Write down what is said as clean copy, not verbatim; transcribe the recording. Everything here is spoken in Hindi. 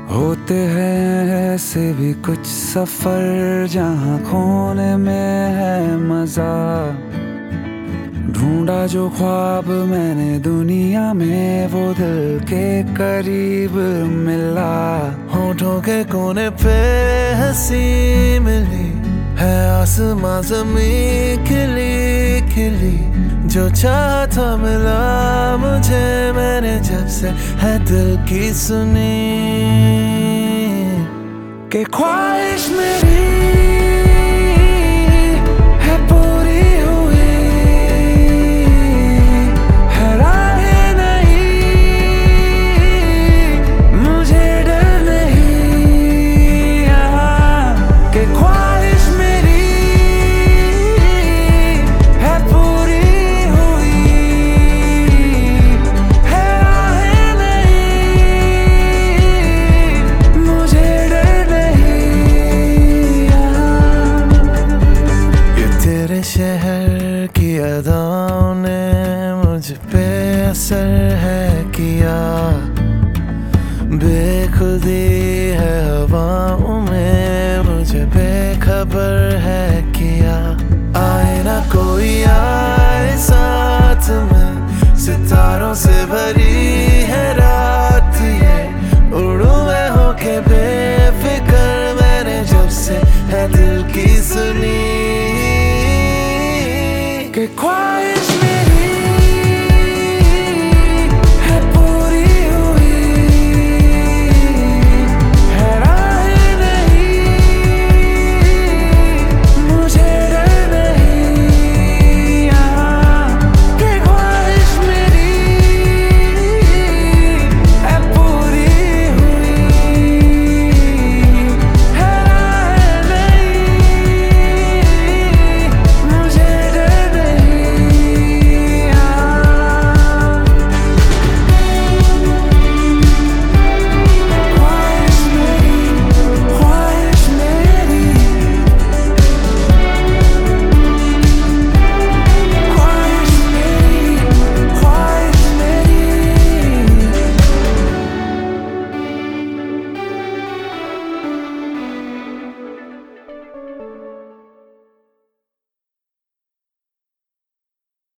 होते हैं ऐसे भी कुछ सफर जहाँ खोने में है मजा। ढूंढा जो ख्वाब मैंने दुनिया में वो दिल के करीब मिला। होठों के कोने पे हंसी मिली है, आसमां ज़मीं खिली खिली। जो चाहा था मिला मुझे, मैंने जब से है दिल की सुनी। के ख्वाहिश मेरी है पूरी हुई, है राहें नहीं, मुझे डर नहीं यहाँ। के ख्वाहिश मेरी है पूरी हुई, है राहें नहीं, मुझे डर शहर की अदाओं ने मुझ पे असर है किया। बेखुदी है हवाओं में, मुझे बेखबर है किया। आए ना कोई आए साथ में, सितारों से भरी